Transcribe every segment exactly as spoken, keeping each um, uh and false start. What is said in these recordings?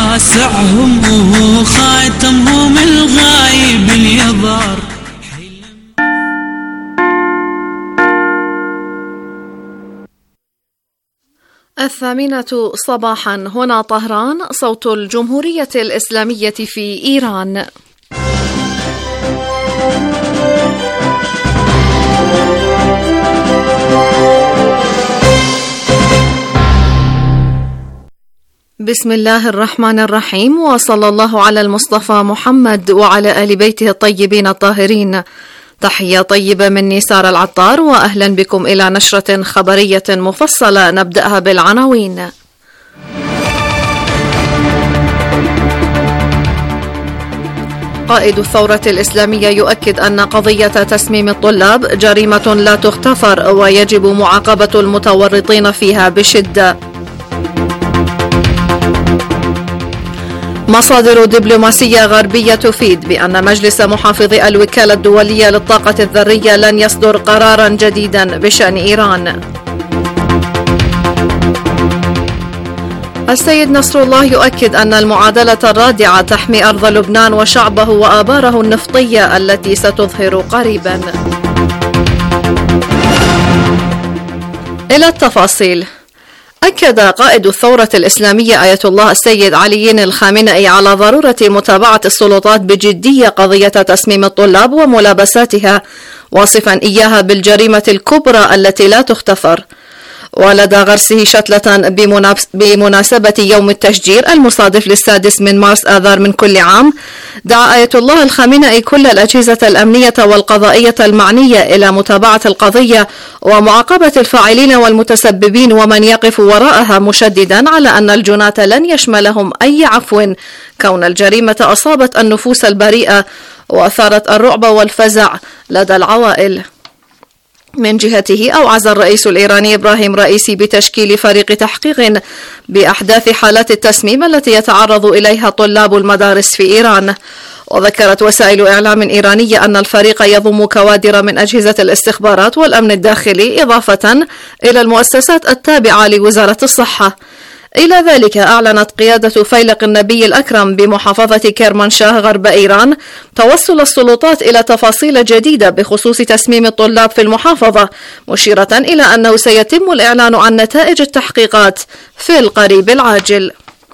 واسعهم وخاتمهم الغايب اليظهر. الثامنة صباحا، هنا طهران، صوت الجمهورية الإسلامية في إيران. بسم الله الرحمن الرحيم، وصلى الله على المصطفى محمد وعلى آل بيته الطيبين الطاهرين. تحية طيبة مني سارة العطار، وأهلا بكم إلى نشرة خبرية مفصلة نبدأها بالعناوين. قائد الثورة الإسلامية يؤكد أن قضية تسميم الطلاب جريمة لا تغتفر ويجب معاقبة المتورطين فيها بشدة. مصادر دبلوماسية غربية تفيد بأن مجلس محافظي الوكالة الدولية للطاقة الذرية لن يصدر قرارا جديدا بشأن إيران. السيد نصر الله يؤكد أن المعادلة الرادعة تحمي أرض لبنان وشعبه وآباره النفطية التي ستظهر قريبا. إلى التفاصيل. أكد قائد الثورة الإسلامية آية الله السيد علي الخامنئي على ضرورة متابعة السلطات بجدية قضية تسميم الطلاب وملابساتها، واصفا إياها بالجريمة الكبرى التي لا تغتفر. ولدى غرسه شتلة بمناسبة يوم التشجير المصادف للسادس من مارس آذار من كل عام، دعا آية الله الخامنئي كل الأجهزة الأمنية والقضائية المعنية إلى متابعة القضية ومعاقبة الفاعلين والمتسببين ومن يقف وراءها، مشددا على أن الجناة لن يشملهم أي عفو، كون الجريمة أصابت النفوس البريئة وأثارت الرعب والفزع لدى العوائل. من جهته أوعز الرئيس الإيراني إبراهيم رئيسي بتشكيل فريق تحقيق بأحداث حالات التسميم التي يتعرض إليها طلاب المدارس في إيران. وذكرت وسائل إعلام إيرانية أن الفريق يضم كوادر من أجهزة الاستخبارات والأمن الداخلي، إضافة إلى المؤسسات التابعة لوزارة الصحة. إلى ذلك أعلنت قيادة فيلق النبي الأكرم بمحافظة كرمانشاه غرب إيران توصل السلطات إلى تفاصيل جديدة بخصوص تسميم الطلاب في المحافظة، مشيرة إلى أنه سيتم الإعلان عن نتائج التحقيقات في القريب العاجل.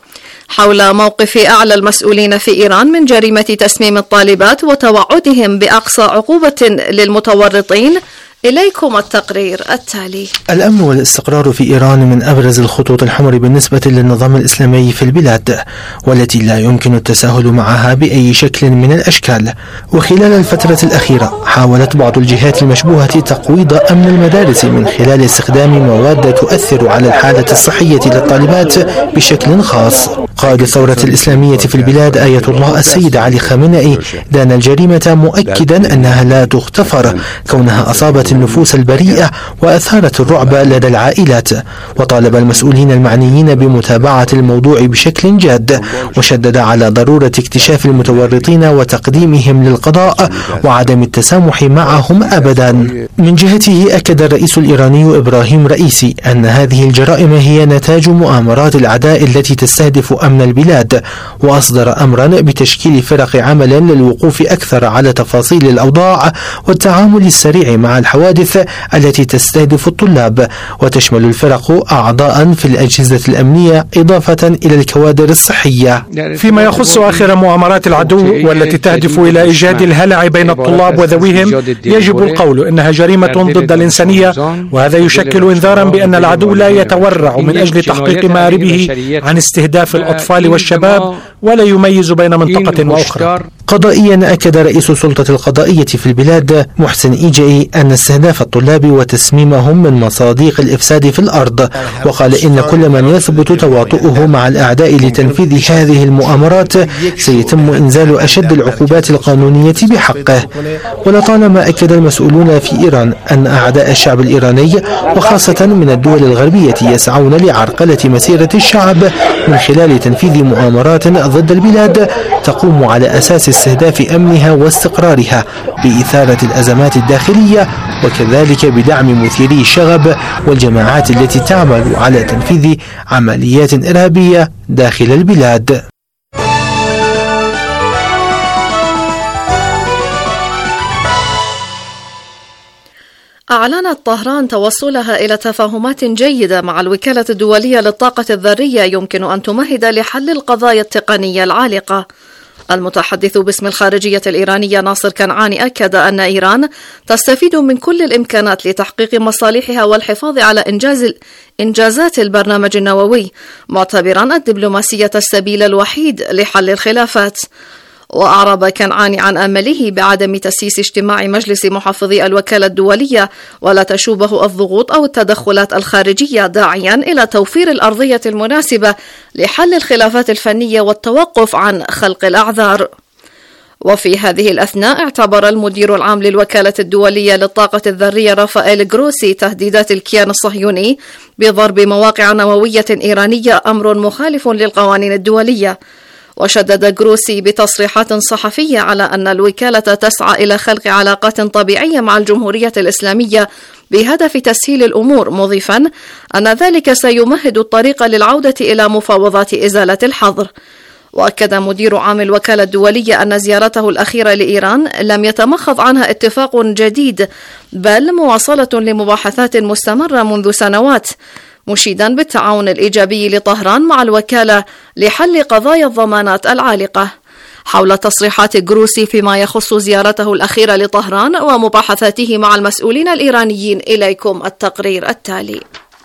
حول موقف أعلى المسؤولين في إيران من جريمة تسميم الطالبات وتوعدهم بأقصى عقوبة للمتورطين، إليكم التقرير التالي. الأمن والاستقرار في إيران من أبرز الخطوط الحمر بالنسبة للنظام الإسلامي في البلاد، والتي لا يمكن التساهل معها بأي شكل من الأشكال. وخلال الفترة الأخيرة حاولت بعض الجهات المشبوهة تقويض أمن المدارس من خلال استخدام مواد تؤثر على الحالة الصحية للطالبات بشكل خاص. قائد الثورة الإسلامية في البلاد آية الله السيد علي خامنئي دان الجريمة، مؤكدا أنها لا تغتفر كونها أصابت النفوس البريئة وأثارت الرعب لدى العائلات، وطالب المسؤولين المعنيين بمتابعة الموضوع بشكل جاد، وشدد على ضرورة اكتشاف المتورطين وتقديمهم للقضاء وعدم التسامح معهم أبدا. من جهته أكد الرئيس الإيراني إبراهيم رئيسي أن هذه الجرائم هي نتاج مؤامرات الأعداء التي تستهدف أمن البلاد، وأصدر أمرا بتشكيل فرق عمل للوقوف أكثر على تفاصيل الأوضاع والتعامل السريع مع الحوادث التي تستهدف الطلاب، وتشمل الفرق أعضاء في الأجهزة الأمنية إضافة إلى الكوادر الصحية. فيما يخص آخر مؤامرات العدو والتي تهدف إلى إيجاد الهلع بين الطلاب وذويهم، يجب القول إنها جريمة ضد الإنسانية، وهذا يشكل إنذارا بأن العدو لا يتورع من أجل تحقيق مآربه عن استهداف الأطفال والشباب، ولا يميز بين منطقة وأخرى. قضائيا أكد رئيس السلطة القضائية في البلاد محسن إيجائي أن استهداف الطلاب وتسميمهم من مصادق الإفساد في الأرض، وقال إن كل من يثبت تواطؤه مع الأعداء لتنفيذ هذه المؤامرات سيتم إنزال أشد العقوبات القانونية بحقه. ولطالما أكد المسؤولون في إيران أن أعداء الشعب الإيراني وخاصة من الدول الغربية يسعون لعرقلة مسيرة الشعب من خلال تنفيذ مؤامرات ضد البلاد تقوم على أساس استهداف أمنها واستقرارها بإثارة الأزمات الداخلية، وكذلك بدعم مثيري الشغب والجماعات التي تعمل على تنفيذ عمليات إرهابية داخل البلاد. أعلنت طهران توصلها إلى تفاهمات جيدة مع الوكالة الدولية للطاقة الذرية يمكن أن تمهد لحل القضايا التقنية العالقة. المتحدث باسم الخارجية الإيرانية ناصر كنعاني أكد أن إيران تستفيد من كل الإمكانات لتحقيق مصالحها والحفاظ على إنجاز إنجازات البرنامج النووي، معتبرا الدبلوماسية السبيل الوحيد لحل الخلافات. وأعرب كنعاني عن أمله بعدم تسييس اجتماع مجلس محافظي الوكالة الدولية ولا تشوبه الضغوط أو التدخلات الخارجية، داعيا إلى توفير الأرضية المناسبة لحل الخلافات الفنية والتوقف عن خلق الأعذار. وفي هذه الأثناء اعتبر المدير العام للوكالة الدولية للطاقة الذرية رافائيل جروسي تهديدات الكيان الصهيوني بضرب مواقع نووية إيرانية أمر مخالف للقوانين الدولية. وشدد جروسي بتصريحات صحفية على أن الوكالة تسعى إلى خلق علاقات طبيعية مع الجمهورية الإسلامية بهدف تسهيل الأمور، مضيفا أن ذلك سيمهد الطريق للعودة إلى مفاوضات إزالة الحظر. وأكد مدير عام الوكالة الدولية أن زيارته الأخيرة لإيران لم يتمخض عنها اتفاق جديد، بل مواصلة لمباحثات مستمرة منذ سنوات، مشيدا بالتعاون الإيجابي لطهران مع الوكالة لحل قضايا الضمانات العالقة. حول تصريحات جروسي فيما يخص زيارته الأخيرة لطهران ومباحثاته مع المسؤولين الإيرانيين، إليكم التقرير التالي.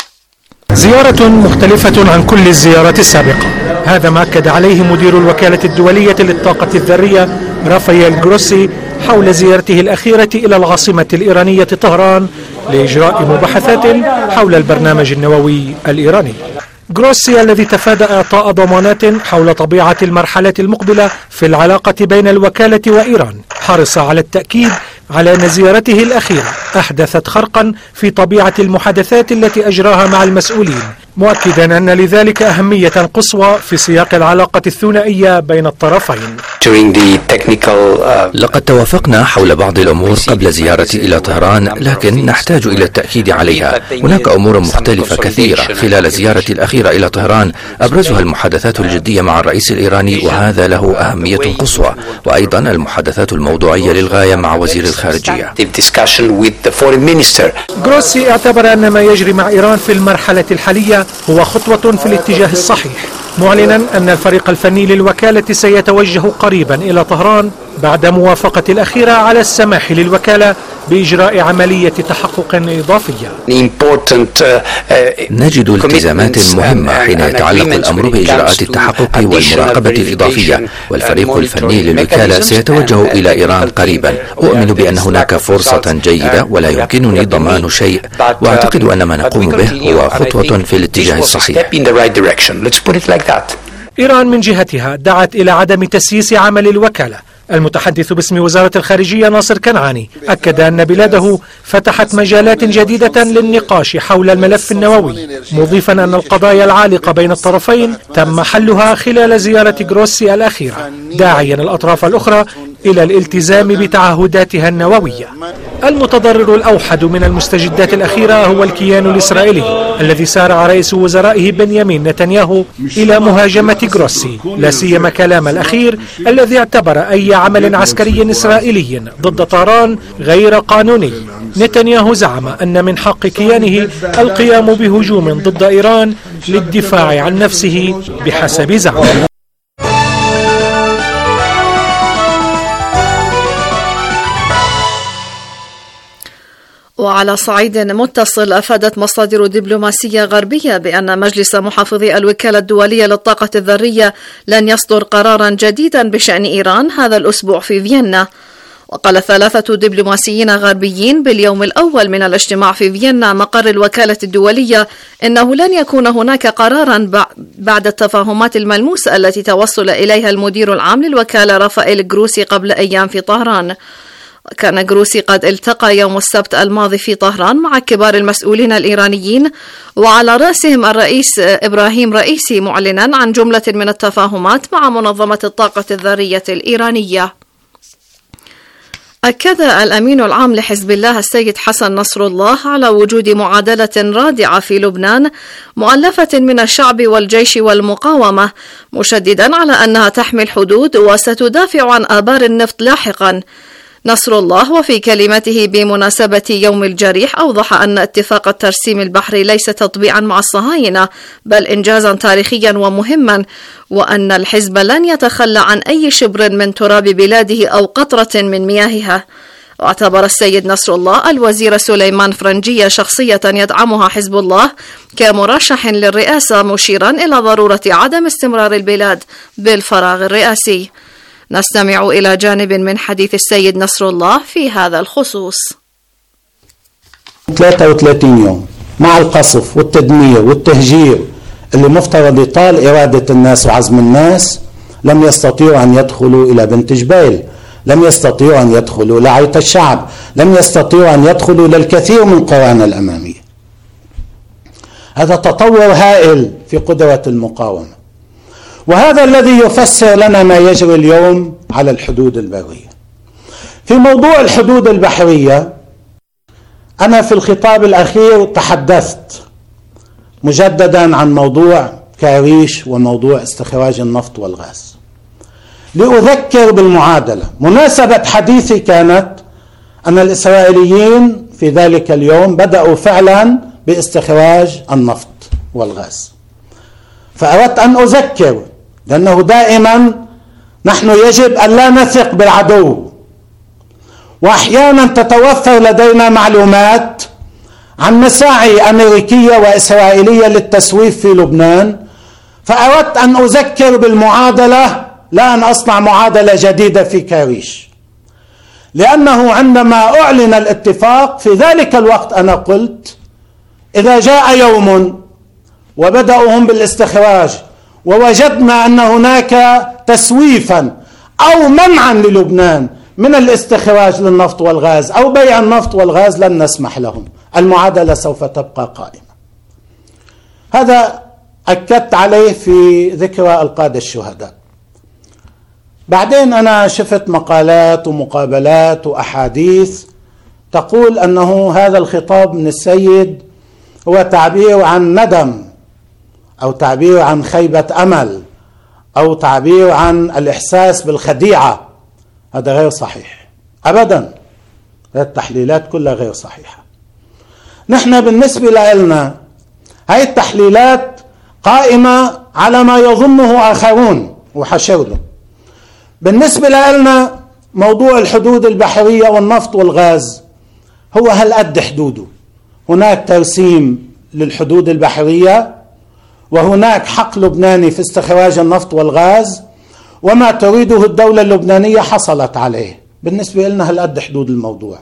زيارة مختلفة عن كل الزيارات السابقة، هذا ما أكد عليه مدير الوكالة الدولية للطاقة الذرية رافائيل جروسي حول زيارته الأخيرة إلى العاصمة الإيرانية طهران لإجراء مباحثات حول البرنامج النووي الإيراني. جروسي الذي تفادى إعطاء ضمانات حول طبيعة المرحلة المقبلة في العلاقة بين الوكالة وإيران، حرص على التأكيد على أن زيارته الأخيرة أحدثت خرقا في طبيعة المحادثات التي أجراها مع المسؤولين، مؤكدا أن لذلك أهمية قصوى في سياق العلاقة الثنائية بين الطرفين. لقد توافقنا حول بعض الأمور قبل زيارتي إلى طهران، لكن نحتاج إلى التأكيد عليها. هناك أمور مختلفة كثيرة خلال زيارتي الأخيرة إلى طهران، أبرزها المحادثات الجدية مع الرئيس الإيراني وهذا له أهمية قصوى، وأيضا المحادثات الموضوعية للغاية مع وزير الخارجية. جروسي اعتبر أن ما يجري مع إيران في المرحلة الحالية هو خطوة في الاتجاه الصحيح، معلنا أن الفريق الفني للوكالة سيتوجه قريبا إلى طهران بعد موافقة الأخيرة على السماح للوكالة بإجراء عملية تحقق إضافية. نجد التزامات مهمة حين يتعلق الأمر بإجراءات التحقق والمراقبة الإضافية، والفريق الفني للوكالة سيتوجه إلى إيران قريبا. أؤمن بأن هناك فرصة جيدة ولا يمكنني ضمان شيء، وأعتقد أن ما نقوم به هو خطوة في الاتجاه الصحيح. إيران من جهتها دعت إلى عدم تسييس عمل الوكالة. المتحدث باسم وزارة الخارجية ناصر كنعاني أكد أن بلاده فتحت مجالات جديدة للنقاش حول الملف النووي، مضيفا أن القضايا العالقة بين الطرفين تم حلها خلال زيارة جروسي الأخيرة، داعيا الأطراف الأخرى إلى الالتزام بتعهداتها النووية. المتضرر الأوحد من المستجدات الأخيرة هو الكيان الإسرائيلي الذي سارع رئيس وزرائه بنيامين نتنياهو إلى مهاجمة جروسي، لا سيما كلام الأخير الذي اعتبر أي عمل عسكري إسرائيلي ضد طهران غير قانوني. نتنياهو زعم أن من حق كيانه القيام بهجوم ضد إيران للدفاع عن نفسه بحسب زعمه. وعلى صعيد متصل، أفادت مصادر دبلوماسية غربية بأن مجلس محافظي الوكالة الدولية للطاقة الذرية لن يصدر قرارا جديدا بشأن إيران هذا الأسبوع في فيينا. وقال ثلاثة دبلوماسيين غربيين باليوم الأول من الاجتماع في فيينا مقر الوكالة الدولية إنه لن يكون هناك قرارا بعد التفاهمات الملموسة التي توصل إليها المدير العام للوكالة رافائيل جروسي قبل أيام في طهران. كان جروسي قد التقى يوم السبت الماضي في طهران مع كبار المسؤولين الإيرانيين وعلى رأسهم الرئيس إبراهيم رئيسي، معلنا عن جملة من التفاهمات مع منظمة الطاقة الذرية الإيرانية. أكد الأمين العام لحزب الله السيد حسن نصر الله على وجود معادلة رادعة في لبنان مؤلفة من الشعب والجيش والمقاومة، مشددا على أنها تحمي الحدود وستدافع عن آبار النفط لاحقا. نصر الله وفي كلمته بمناسبة يوم الجريح أوضح أن اتفاق الترسيم البحري ليس تطبيعا مع الصهاينة بل إنجازا تاريخيا ومهما، وأن الحزب لن يتخلى عن أي شبر من تراب بلاده أو قطرة من مياهها. واعتبر السيد نصر الله الوزير سليمان فرنجية شخصية يدعمها حزب الله كمرشح للرئاسة، مشيرا إلى ضرورة عدم استمرار البلاد بالفراغ الرئاسي. نستمع إلى جانب من حديث السيد نصر الله في هذا الخصوص. ثلاثة وثلاثين يوم مع القصف والتدمير والتهجير اللي مفترض يطال إرادة الناس وعزم الناس، لم يستطيعوا أن يدخلوا إلى بنت جبيل، لم يستطيعوا أن يدخلوا لعيط الشعب، لم يستطيعوا أن يدخلوا للكثير من قوانا الأمامية. هذا تطور هائل في قدرة المقاومة، وهذا الذي يفسر لنا ما يجري اليوم على الحدود البرية. في موضوع الحدود البحرية، أنا في الخطاب الأخير تحدثت مجددا عن موضوع كاريش وموضوع استخراج النفط والغاز لأذكر بالمعادلة. مناسبة حديثي كانت أن الإسرائيليين في ذلك اليوم بدأوا فعلا باستخراج النفط والغاز، فأردت أن أذكر، لأنه دائما نحن يجب أن لا نثق بالعدو، وأحيانا تتوفر لدينا معلومات عن مساعي أمريكية وإسرائيلية للتسويف في لبنان، فأردت أن أذكر بالمعادلة لا أن أصنع معادلة جديدة في كاريش، لأنه عندما أعلن الاتفاق في ذلك الوقت أنا قلت إذا جاء يوم وبدأوا هم بالاستخراج ووجدنا أن هناك تسويفا أو منعا للبنان من الاستخراج للنفط والغاز أو بيع النفط والغاز لن نسمح لهم، المعادلة سوف تبقى قائمة. هذا أكدت عليه في ذكرى القادة الشهداء. بعدين أنا شفت مقالات ومقابلات وأحاديث تقول أنه هذا الخطاب من السيد هو تعبير عن ندم أو تعبير عن خيبة أمل أو تعبير عن الإحساس بالخديعة. هذا غير صحيح أبدا، هذه التحليلات كلها غير صحيحة. نحن بالنسبة لنا هذه التحليلات قائمة على ما يظنه آخرون وحشر له. بالنسبة لنا موضوع الحدود البحرية والنفط والغاز هو هالقد حدوده، هناك ترسيم للحدود البحرية وهناك حق لبناني في استخراج النفط والغاز، وما تريده الدولة اللبنانية حصلت عليه. بالنسبة لنا هالقد حدود الموضوع.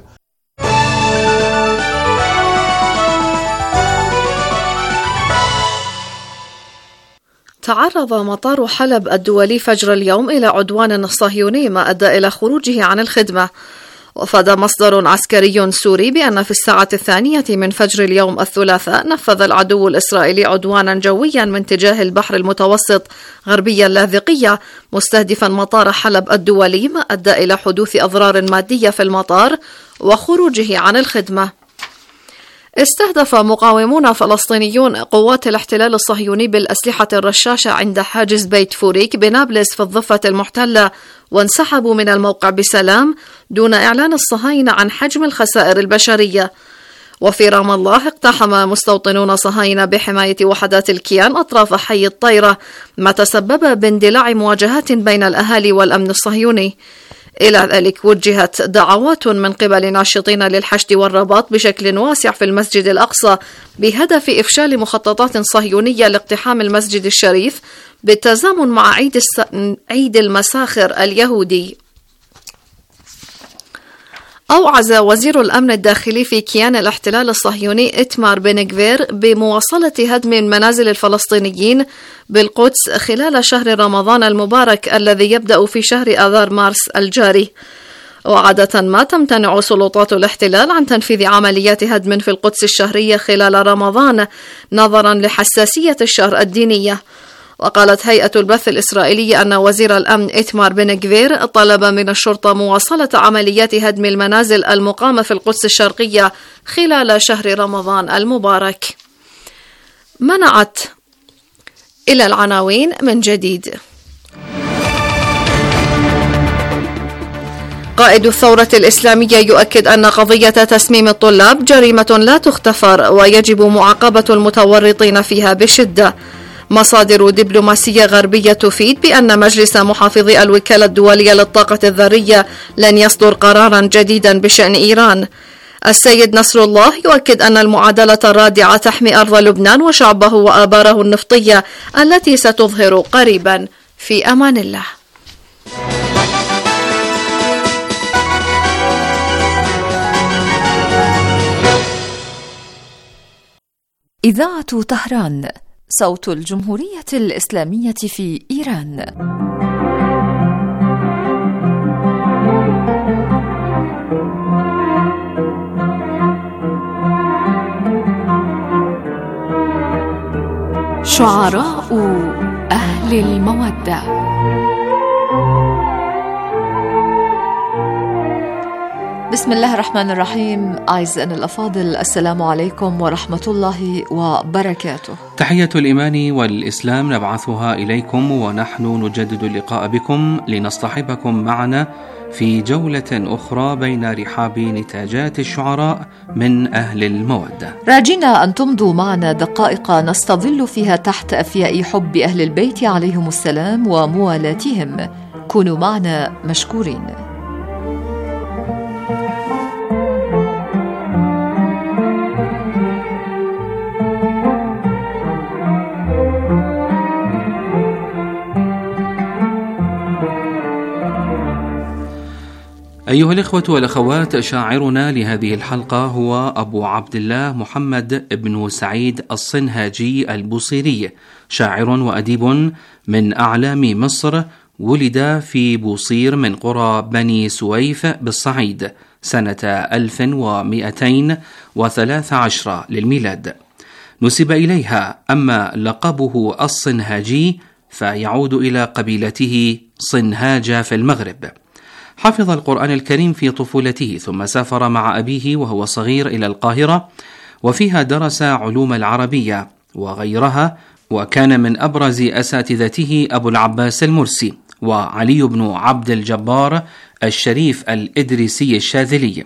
تعرض مطار حلب الدولي فجر اليوم إلى عدوان صهيوني ما أدى إلى خروجه عن الخدمة. وأفاد مصدر عسكري سوري بأن في الساعة الثانية من فجر اليوم الثلاثاء نفذ العدو الإسرائيلي عدوانا جويا من اتجاه البحر المتوسط غربي اللاذقية مستهدفا مطار حلب الدولي، ما أدى إلى حدوث أضرار مادية في المطار وخروجه عن الخدمة. استهدف مقاومون فلسطينيون قوات الاحتلال الصهيوني بالأسلحة الرشاشة عند حاجز بيت فوريك بنابلس في الضفة المحتلة، وانسحبوا من الموقع بسلام دون إعلان الصهاينة عن حجم الخسائر البشرية. وفي رام الله اقتحم مستوطنون صهاينة بحماية وحدات الكيان أطراف حي الطيرة، ما تسبب باندلاع مواجهات بين الأهالي والأمن الصهيوني. إلى ذلك وجهت دعوات من قبل ناشطين للحشد والرباط بشكل واسع في المسجد الأقصى بهدف إفشال مخططات صهيونية لاقتحام المسجد الشريف بالتزامن مع عيد, الس... عيد المساخر اليهودي. أوعز وزير الأمن الداخلي في كيان الاحتلال الصهيوني إيتمار بن غفير بمواصلة هدم منازل الفلسطينيين بالقدس خلال شهر رمضان المبارك الذي يبدأ في شهر آذار مارس الجاري. وعادة ما تمتنع سلطات الاحتلال عن تنفيذ عمليات هدم في القدس الشهرية خلال رمضان نظرا لحساسية الشهر الدينية. وقالت هيئة البث الإسرائيلية أن وزير الأمن إيتمار بن غفير طلب من الشرطة مواصلة عمليات هدم المنازل المقامة في القدس الشرقية خلال شهر رمضان المبارك. منعت إلى العناوين من جديد. قائد الثورة الإسلامية يؤكد أن قضية تسميم الطلاب جريمة لا تغتفر ويجب معاقبة المتورطين فيها بشدة. مصادر دبلوماسية غربية تفيد بأن مجلس محافظي الوكالة الدولية للطاقة الذرية لن يصدر قرارا جديدا بشأن إيران. السيد نصر الله يؤكد أن المعادلة الرادعة تحمي أرض لبنان وشعبه وآباره النفطية التي ستظهر قريبا. في أمان الله. إذاعة طهران، صوت الجمهورية الإسلامية في إيران. شعراء أهل المودة. بسم الله الرحمن الرحيم. أعزائنا الأفاضل، السلام عليكم ورحمة الله وبركاته. تحية الإيمان والإسلام نبعثها إليكم، ونحن نجدد اللقاء بكم لنصطحبكم معنا في جولة أخرى بين رحاب نتاجات الشعراء من أهل المودة، راجينا أن تمضوا معنا دقائق نستظل فيها تحت أفياء حب أهل البيت عليهم السلام وموالاتهم. كونوا معنا مشكورين. أيها الإخوة والأخوات، شاعرنا لهذه الحلقة هو أبو عبد الله محمد بن سعيد الصنهاجي البوصيري، شاعر وأديب من أعلام مصر. ولد في بوصير من قرى بني سويف بالصعيد سنة ألف ومئتين وثلاث عشر للميلاد، نسب إليها. أما لقبه الصنهاجي فيعود إلى قبيلته صنهاج في المغرب. حفظ القرآن الكريم في طفولته، ثم سافر مع أبيه وهو صغير إلى القاهرة، وفيها درس علوم العربية وغيرها، وكان من أبرز أساتذته أبو العباس المرسي وعلي بن عبد الجبار الشريف الإدريسي الشاذلي.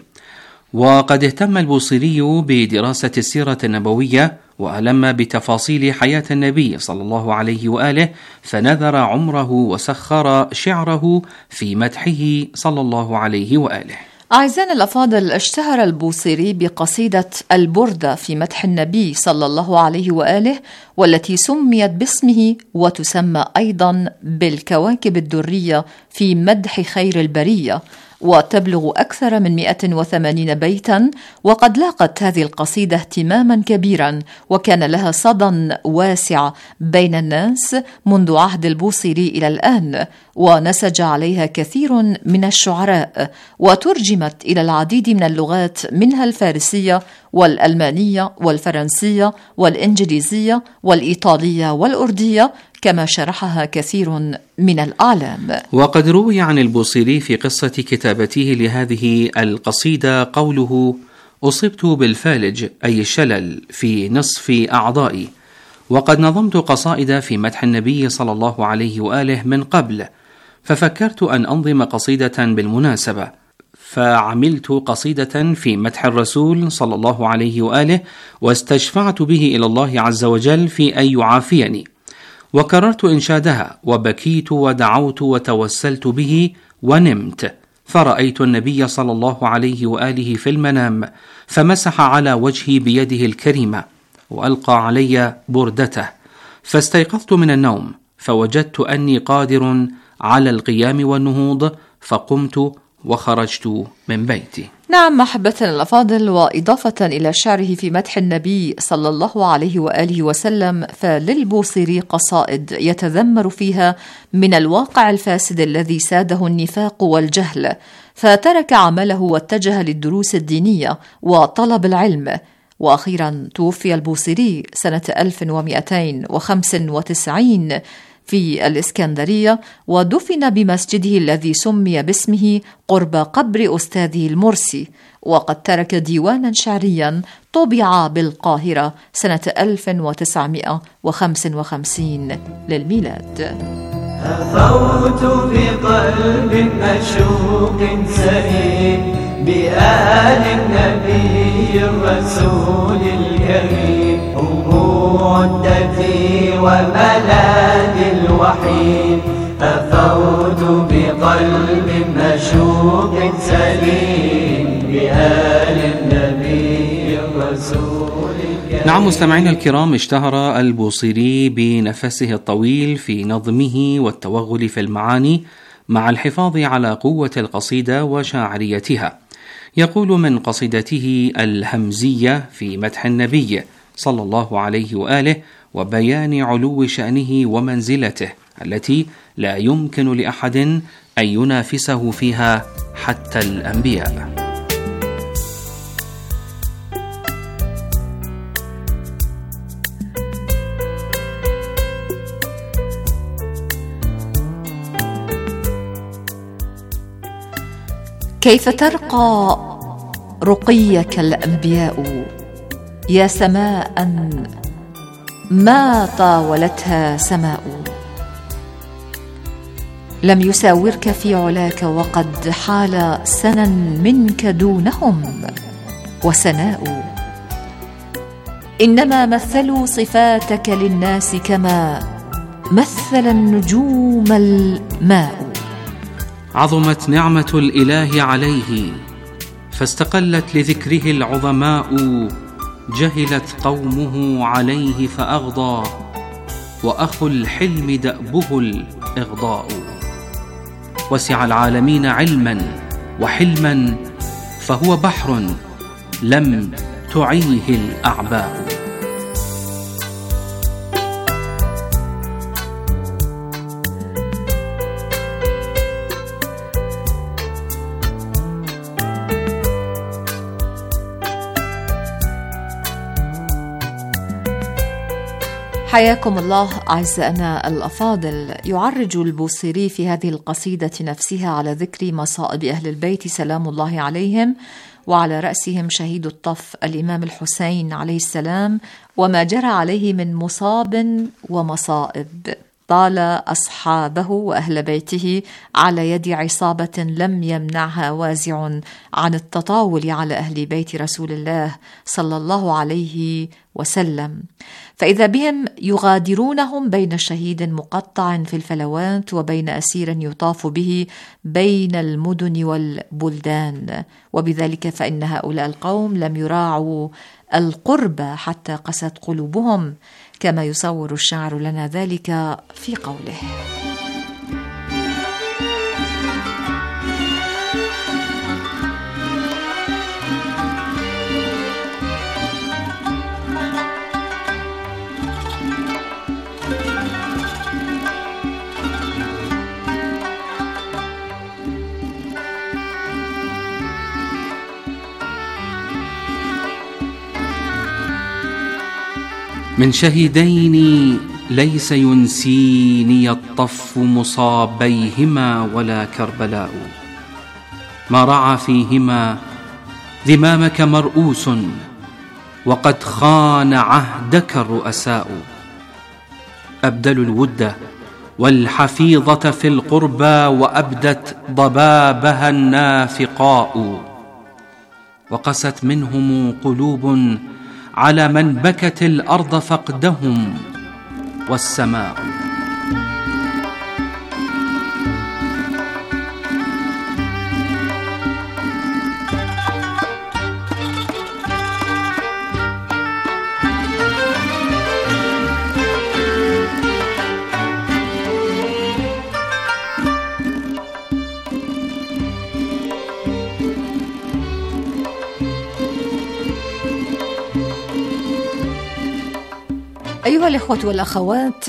وقد اهتم البوصيري بدراسة السيرة النبوية، وألم بتفاصيل حياة النبي صلى الله عليه وآله، فنذر عمره وسخر شعره في مدحه صلى الله عليه وآله. أعزائنا الأفاضل، اشتهر البوصيري بقصيدة البردة في مدح النبي صلى الله عليه وآله، والتي سميت باسمه وتسمى أيضا بالكواكب الدرية في مدح خير البرية، وتبلغ أكثر من مئة وثمانين بيتا. وقد لاقت هذه القصيدة اهتماما كبيرا، وكان لها صدى واسع بين الناس منذ عهد البوصيري إلى الآن، ونسج عليها كثير من الشعراء، وترجمت إلى العديد من اللغات، منها الفارسية والألمانية والفرنسية والإنجليزية والإيطالية والأردية، كما شرحها كثير من الأعلام. وقد روي عن البوصيري في قصة كتابته لهذه القصيدة قوله: أصبت بالفالج أي الشلل في نصف أعضائي. وقد نظمت قصائد في مدح النبي صلى الله عليه وآله من قبل، ففكرت أن أنظم قصيدة بالمناسبة، فعملت قصيدة في مدح الرسول صلى الله عليه وآله، واستشفعت به إلى الله عز وجل في أن يعافيني، وكررت إنشادها، وبكيت ودعوت وتوسلت به، ونمت فرأيت النبي صلى الله عليه وآله في المنام، فمسح على وجهي بيده الكريمة وألقى علي بردته، فاستيقظت من النوم فوجدت أني قادر على القيام والنهوض، فقمت وخرجت من بيتي. نعم محبتنا الأفاضل، وإضافة إلى شعره في مدح النبي صلى الله عليه وآله وسلم، فللبوصيري قصائد يتذمر فيها من الواقع الفاسد الذي ساده النفاق والجهل، فترك عمله واتجه للدروس الدينية وطلب العلم. وأخيرا توفي البوصيري سنة ألف ومئتين وخمسة وتسعين في الإسكندرية، ودفن بمسجده الذي سمي باسمه قرب قبر أستاذه المرسي. وقد ترك ديوانا شعريا طبع بالقاهرة سنة ألف وتسعمئة وخمسة وخمسين للميلاد. هفوت بقلب مشوق سليم بآل النبي الرسول الكريم، هم عدتي وملاذي الوحيد. هفوت بقلب مشوق سليم بآل النبي الرسول الكريم. نعم مستمعينا الكرام، اشتهر البوصيري بنفسه الطويل في نظمه والتوغل في المعاني مع الحفاظ على قوة القصيدة وشاعريتها. يقول من قصيدته الهمزية في مدح النبي صلى الله عليه وآله وبيان علو شأنه ومنزلته التي لا يمكن لأحد أن ينافسه فيها حتى الأنبياء. كيف ترقى رقيك الأنبياء يا سماء ما طاولتها سماء، لم يساورك في علاك وقد حال سنا منك دونهم وسناء، إنما مثلوا صفاتك للناس كما مثل النجوم الماء. عظمت نعمة الإله عليه فاستقلت لذكره العظماء، جهلت قومه عليه فأغضى وأخو الحلم دأبه الإغضاء. وسع العالمين علما وحلما فهو بحر لم تعيه الأعباء. حياكم الله أعزائنا الأفاضل. يعرج البوصيري في هذه القصيدة نفسها على ذكر مصائب أهل البيت سلام الله عليهم، وعلى رأسهم شهيد الطف الإمام الحسين عليه السلام، وما جرى عليه من مصاب ومصائب. طال أصحابه وأهل بيته على يد عصابة لم يمنعها وازع عن التطاول على أهل بيت رسول الله صلى الله عليه وسلم، فإذا بهم يغادرونهم بين شهيد مقطع في الفلوات وبين أسير يطاف به بين المدن والبلدان. وبذلك فإن هؤلاء القوم لم يراعوا القرب حتى قست قلوبهم، كما يصور الشاعر لنا ذلك في قوله: من شهيدين ليس ينسيني الطف مصابيهما ولا كربلاء، ما رعى فيهما ذمامك مرؤوس وقد خان عهدك الرؤساء. أبدلوا الود والحفيظة في القربى وأبدت ضبابها النافقاء، وقست منهم قلوب على من بكت الأرض فقدهم والسماء. أيها الإخوة والأخوات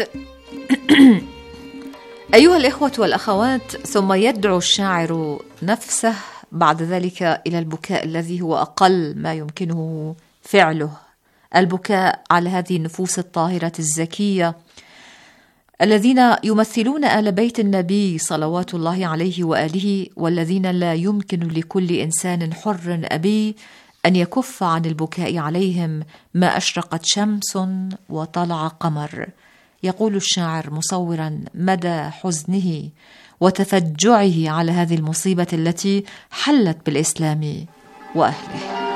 أيها الإخوة والأخوات ثم يدعو الشاعر نفسه بعد ذلك إلى البكاء الذي هو أقل ما يمكنه فعله، البكاء على هذه النفوس الطاهرة الزكية الذين يمثلون آل بيت النبي صلوات الله عليه وآله، والذين لا يمكن لكل إنسان حر أبي أن يكف عن البكاء عليهم ما أشرقت شمس وطلع قمر. يقول الشاعر مصورا مدى حزنه وتفجعه على هذه المصيبة التي حلت بالإسلام وأهله.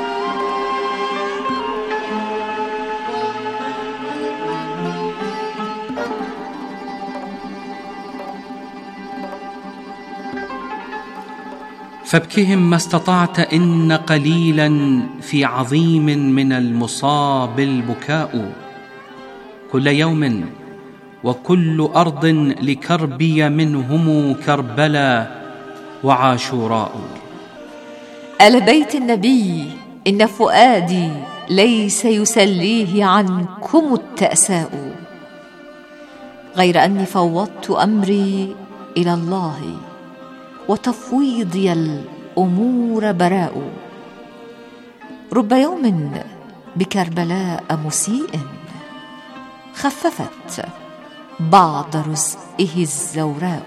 فابكهم ما استطعت إن قليلا في عظيم من المصاب البكاء، كل يوم وكل أرض لكربي منهم كربلاء وعاشوراء. آل بيت النبي إن فؤادي ليس يسليه عنكم التأساء، غير أني فوضت أمري إلى الله وتفويضي الأمور براء. رب يوم بكربلاء مسيء خففت بعض رزقه الزوراء.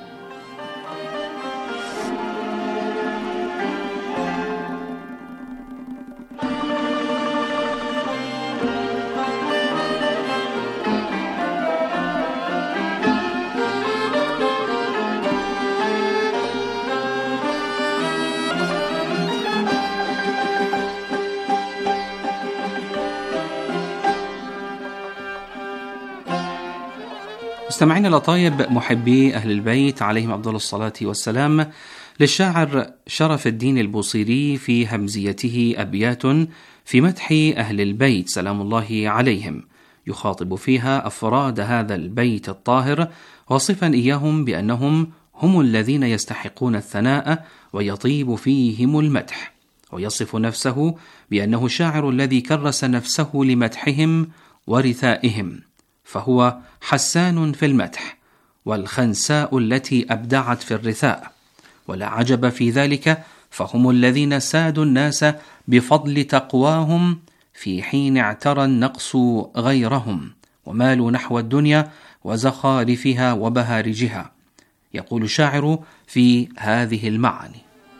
مستمعين الأطيب محبي أهل البيت عليهم أفضل الصلاة والسلام، للشاعر شرف الدين البوصيري في همزيته أبيات في مدح أهل البيت سلام الله عليهم، يخاطب فيها أفراد هذا البيت الطاهر واصفا إياهم بأنهم هم الذين يستحقون الثناء ويطيب فيهم المدح، ويصف نفسه بأنه الشاعر الذي كرس نفسه لمدحهم ورثائهم، فهو حسان في المدح والخنساء التي أبدعت في الرثاء، ولا عجب في ذلك، فهم الذين سادوا الناس بفضل تقواهم في حين اعترى النقص غيرهم ومالوا نحو الدنيا وزخارفها وبهارجها. يقول الشاعر في هذه المعاني: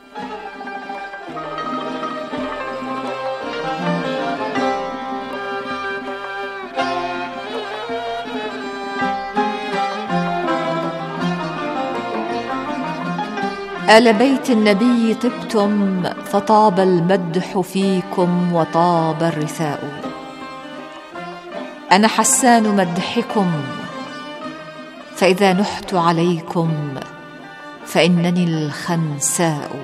آل بيت النبي طبتم فطاب المدح فيكم وطاب الرثاء. أنا حسان مدحكم فإذا نحت عليكم فإنني الخنساء.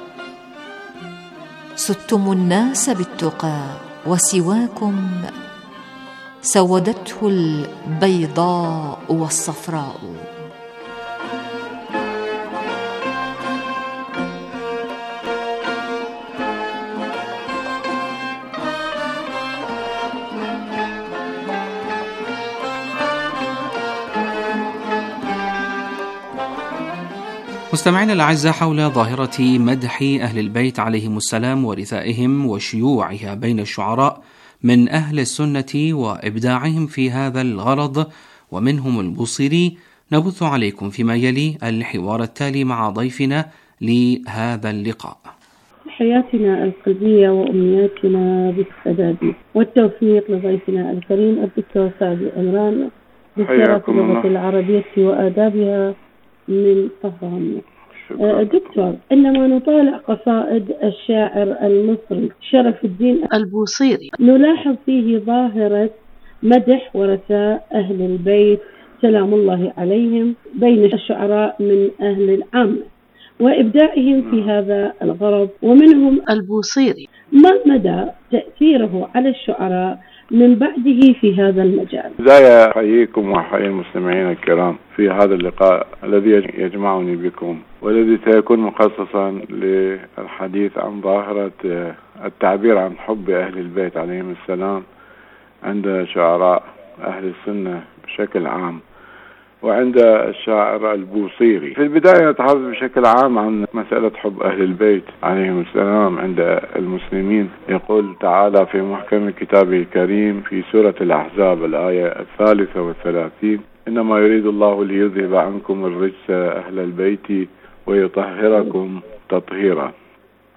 ستم الناس بالتقى وسواكم سودته البيضاء والصفراء. مستمعين الأعزاء، حول ظاهرة مدح أهل البيت عليهم السلام ورثائهم وشيوعها بين الشعراء من أهل السنة وإبداعهم في هذا الغرض ومنهم البوصيري، نبث عليكم فيما يلي الحوار التالي مع ضيفنا لهذا اللقاء. حياتنا القلبية وأمنياتنا بالسداد والتوفيق لضيفنا الكريم الدكتور سعد عمران، دكتوراه اللغة العربية وآدابها من طهران. دكتور، عندما نطالع قصائد الشاعر المصري شرف الدين البوصيري نلاحظ فيه ظاهرة مدح ورثاء أهل البيت سلام الله عليهم بين الشعراء من أهل العامة وإبداعهم في هذا الغرض، ومنهم البوصيري. ما مدى تأثيره على الشعراء من بعده في هذا المجال؟ بداية أحييكم وأحيي المستمعين الكرام في هذا اللقاء الذي يجمعني بكم، والذي سيكون مخصصا للحديث عن ظاهرة التعبير عن حب أهل البيت عليهم السلام عند شعراء أهل السنة بشكل عام وعند الشاعر البوصيري. في البداية نتحدث بشكل عام عن مسألة حب أهل البيت عليهم السلام عند المسلمين. يقول تعالى في محكم كتابه الكريم في سورة الأحزاب الآية الثالثة والثلاثين: إنما يريد الله ليذهب عنكم الرجس أهل البيت ويطهركم تطهيرا.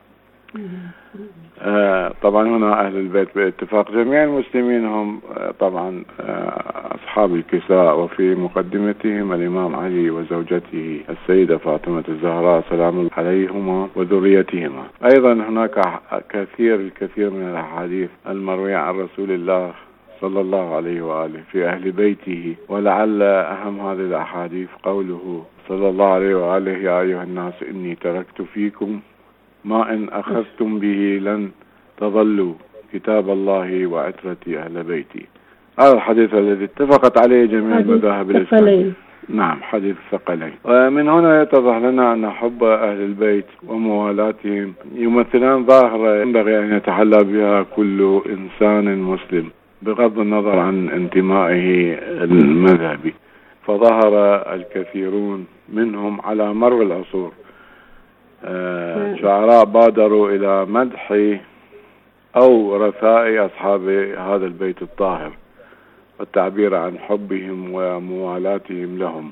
آه طبعا هنا أهل البيت باتفاق جميع المسلمين هم آه طبعا آه أصحاب الكساء، وفي مقدمتهم الإمام علي وزوجته السيدة فاطمة الزهراء سلام الله عليهما وذريتهما. أيضا هناك كثير الكثير من الأحاديث المروية عن رسول الله صلى الله عليه وآله في أهل بيته، ولعل أهم هذه الأحاديث قوله صلى الله عليه وآله: يا أيها الناس إني تركت فيكم ما إن أخذتم به لن تضلوا، كتاب الله وعترتي أهل بيتي. هذا الحديث الذي اتفقت عليه جميع المذاهب الإسلامية. نعم، حديث الثقلين. ومن هنا يتضح لنا أن حب أهل البيت وموالاتهم يمثلان ظاهرة ينبغي أن يتحلى بها كل إنسان مسلم بغض النظر عن انتمائه المذهبي. فظهر الكثيرون منهم على مر العصور آه شعراء بادروا إلى مدح أو رثاء أصحاب هذا البيت الطاهر والتعبير عن حبهم وموالاتهم لهم.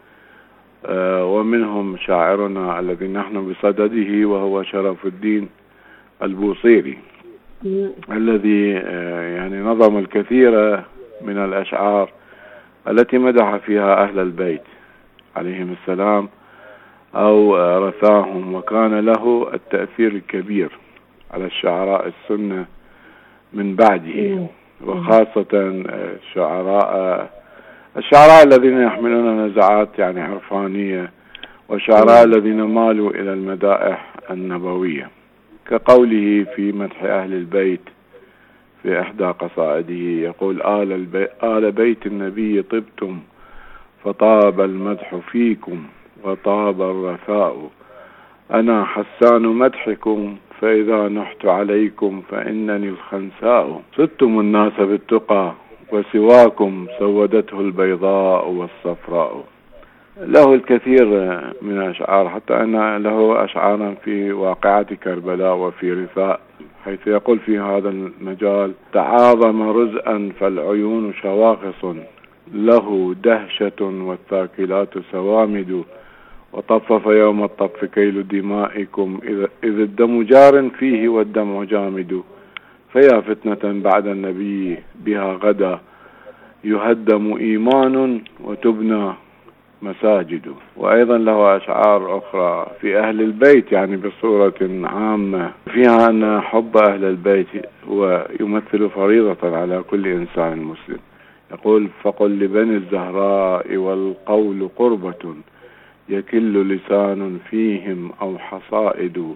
آه ومنهم شاعرنا الذي نحن بصدده وهو شرف الدين البوصيري الذي آه يعني نظم الكثير من الأشعار التي مدح فيها أهل البيت عليهم السلام أو رثاهم، وكان له التأثير الكبير على الشعراء السنة من بعده، وخاصة الشعراء الشعراء الذين يحملون نزعات يعني عرفانية، والشعراء الذين مالوا إلى المدائح النبوية، كقوله في مدح أهل البيت في إحدى قصائده يقول: آل, البي... آل بيت النبي طبتم فطاب المدح فيكم وطاب الرثاء، أنا حسان مدحكم فإذا نحت عليكم فإنني الخنساء، صدتم الناس بالتقى وسواكم سودته البيضاء والصفراء. له الكثير من الأشعار، حتى أن له أشعارا في واقعة كربلاء وفي رثاء، حيث يقول في هذا المجال: تعاظم رزءا فالعيون شواخص، له دهشة والثاكلات سوامد، وطفف يوم الطف كيل دمائكم إذ الدم جار فيه والدمع جامد، فيا فتنة بعد النبي بها غدا يهدم إيمان وتبنى مساجد. وأيضا له أشعار أخرى في أهل البيت يعني بصورة عامة فيها أن حب أهل البيت هو يمثل فريضة على كل إنسان مسلم. يقول: فقل لبني الزهراء والقول قربة يكل لسان فيهم أو حصائد،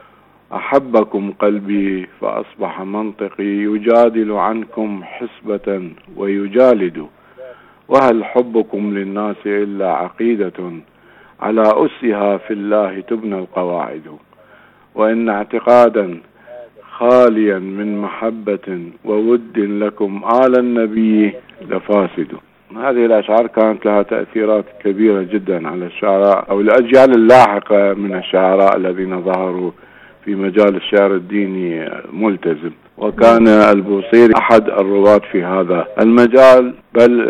أحبكم قلبي فأصبح منطقي يجادل عنكم حسبة ويجالد، وهل حبكم للناس إلا عقيدة على أسها في الله تبنى القواعد، وإن اعتقادا خاليا من محبة وود لكم آل النبي لفاسد. هذه الأشعار كانت لها تأثيرات كبيرة جدا على الشعراء أو الأجيال اللاحقة من الشعراء الذين ظهروا في مجال الشعر الديني ملتزم، وكان البوصيري أحد الرواة في هذا المجال، بل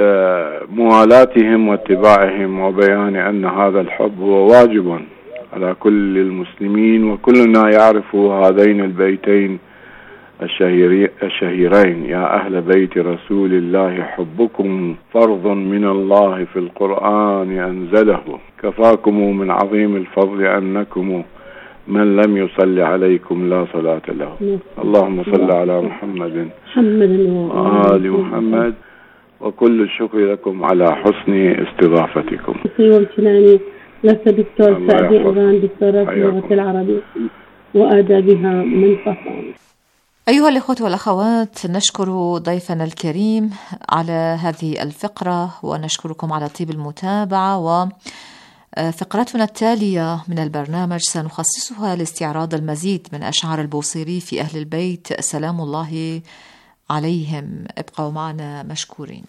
موالاتهم واتباعهم وبيان أن هذا الحب هو واجب على كل المسلمين، وكلنا يعرف هذين البيتين الشهيرين: يا أهل بيت رسول الله حبكم فرض من الله في القرآن أنزله، كفاكم من عظيم الفضل أنكم من لم يصلي عليكم لا صلاة له. اللهم صل على محمد وآل محمد، وكل الشكر لكم على حسن استضافتكم. وامتناني لك دكتور سعدي عمران، دكتوراه في اللغة العربية وآدابها من فصل. أيها الإخوة والأخوات، نشكر ضيفنا الكريم على هذه الفقرة، ونشكركم على طيب المتابعة. وفقرتنا التالية من البرنامج سنخصصها لاستعراض المزيد من أشعار البوصيري في أهل البيت سلام الله عليهم. ابقوا معنا مشكورين.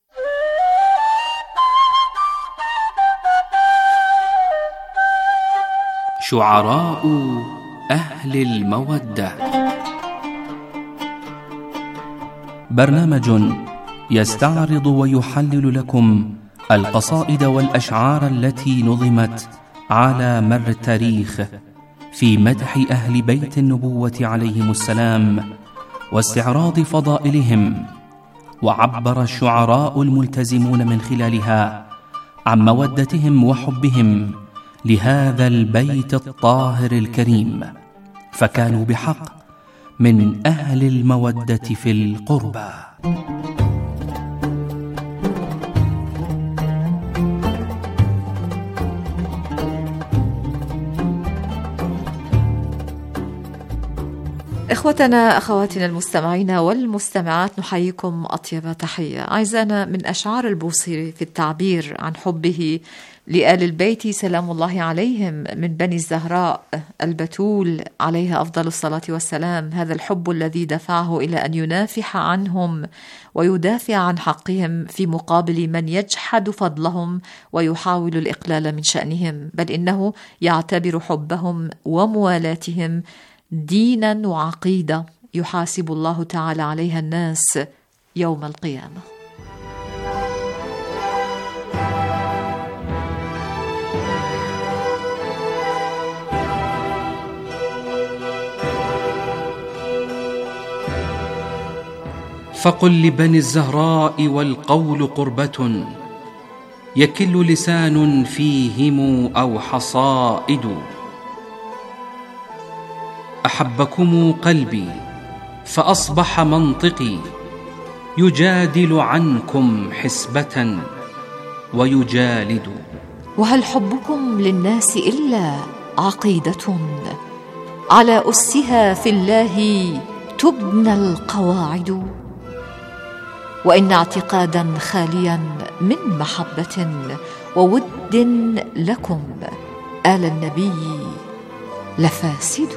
شعراء أهل المودة، برنامج يستعرض ويحلل لكم القصائد والأشعار التي نظمت على مر التاريخ في مدح أهل بيت النبوة عليهم السلام واستعراض فضائلهم، وعبر الشعراء الملتزمون من خلالها عن مودتهم وحبهم لهذا البيت الطاهر الكريم، فكانوا بحق من أهل المودة في القربى. إخوتنا أخواتنا المستمعين والمستمعات، نحييكم أطيب تحية. أعزائنا، من أشعار البوصيري في التعبير عن حبه لآل البيت سلام الله عليهم من بني الزهراء البتول عليها أفضل الصلاة والسلام، هذا الحب الذي دفعه إلى أن ينافح عنهم ويدافع عن حقهم في مقابل من يجحد فضلهم ويحاول الإقلال من شأنهم، بل إنه يعتبر حبهم وموالاتهم دينا وعقيدة يحاسب الله تعالى عليها الناس يوم القيامة. فقل لبني الزهراء والقول قربة، يكل لسان فيهم أو حصائد. أحبكم قلبي فأصبح منطقي، يجادل عنكم حسبة ويجالد. وهل حبكم للناس إلا عقيدة على أسها في الله تبنى القواعد؟ وإن اعتقادا خاليا من محبة وود لكم آل النبي لفاسد.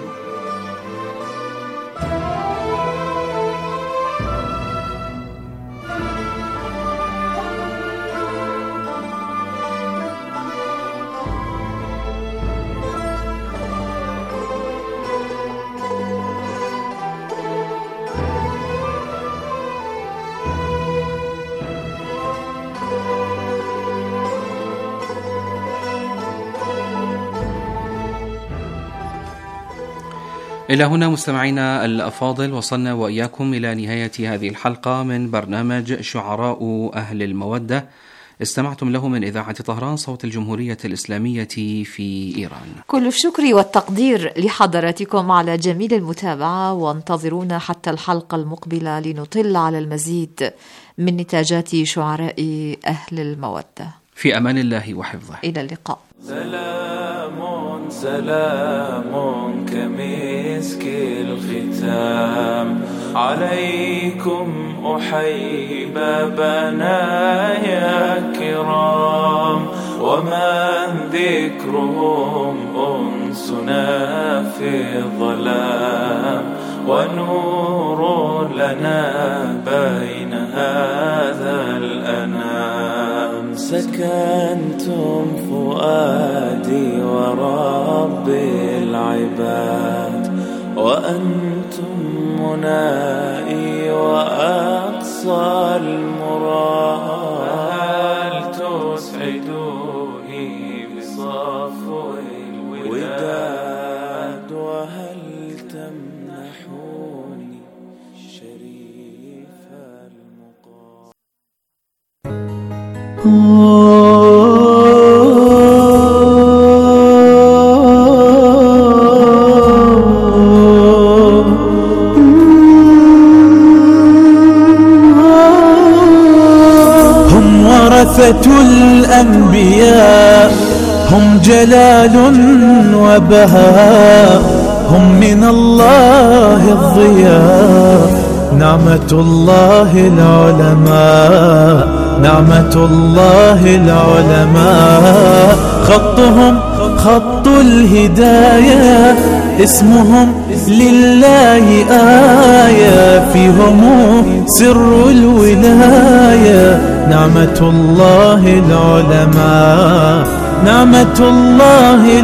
إلى هنا مستمعينا الأفاضل وصلنا وإياكم إلى نهاية هذه الحلقة من برنامج شعراء أهل المودة، استمعتم له من إذاعة طهران صوت الجمهورية الإسلامية في إيران. كل الشكر والتقدير لحضراتكم على جميل المتابعة، وانتظرونا حتى الحلقة المقبلة لنطل على المزيد من نتاجات شعراء أهل المودة. في أمان الله وحفظه. إلى اللقاء. سلام سلام كمسك الختام عليكم أحيي بابنا يا كرام، ومن ذكرهم أنسنا في الظلام، ونور لنا بين هذا الأنام. سكنتم فؤادي ورب العباد، وأنتم منائي وأقصى المراد. هل تسعدوني بصفو الوداد، وهل تمنحوني شريف المقام. الأنبياء هم جلال وبهاء، هم من الله الضياء، نعمة الله العلماء، نعمة الله العلماء. خطهم خط الهداية، اسمهم لله آية، فيهم سر الولاية. نعمة الله العلماء، نعمة الله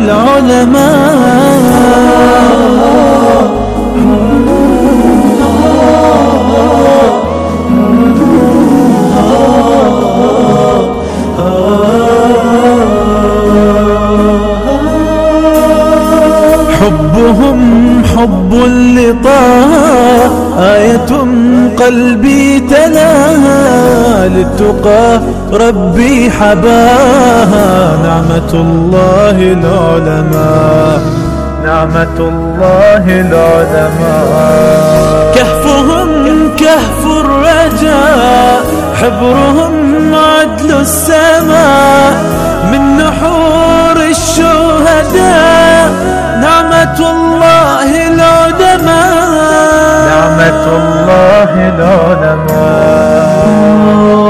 العلماء. حب قلبي تلاها للتقى ربي حباها. نعمة الله العلماء، نعمة الله العلماء. كهفهم كهف الرجاء، حبرهم عدل السماء، من نحور الشهداء. نعمة الله العلماء، نعمة الله العلماء.